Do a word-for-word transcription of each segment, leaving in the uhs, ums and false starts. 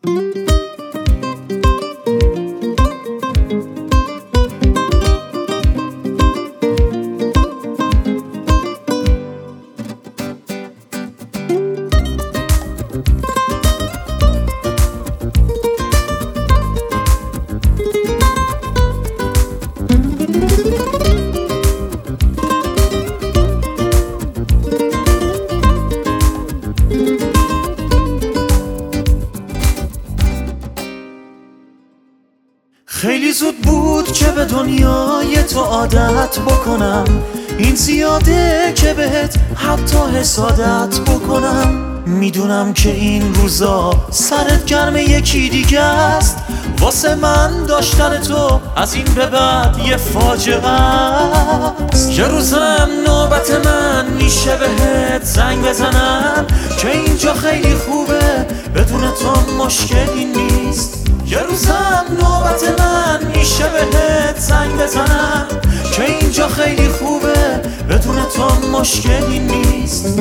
خیلی زود بود که به دنیای تو عادت بکنم، این زیاده که بهت حتی حسادت بکنم. میدونم که این روزا سرت گرم یکی دیگه است، واسه من داشتن تو از این به بعد یه فاجعه است. یه روزم نوبت من میشه بهت زنگ بزنم که اینجا خیلی خوبه، بدون تو مشکلی نیست. یه روزم نوبت من میشه بهت زنگ بزنم که اینجا خیلی خوبه، بدون تو مشکلی نیست.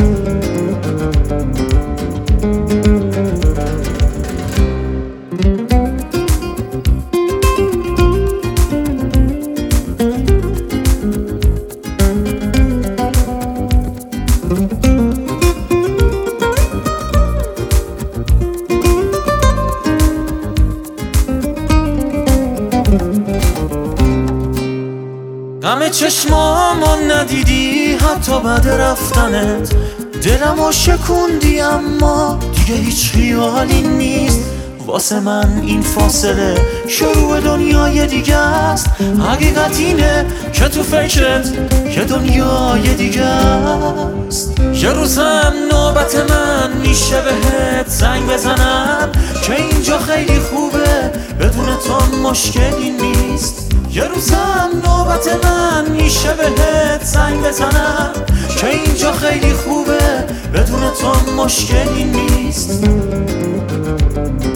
غم چشمامو ندیدی حتی بعد رفتنت، دلمو شکوندی اما دیگه هیچ خیالی نیست. واسه من این فاصله شروع دنیای دیگه است. حقیقت اینه که تو فکرت یه دنیای دیگه است. یه روزم نوبت من میشه بهت زنگ بزنم که اینجا خیلی خوبه، بدون تو مشکلی نیست. یه روزم نوبت من میشه بهت زنگ بزنم که اینجا خیلی خوبه، بدون تو مشکلی نیست.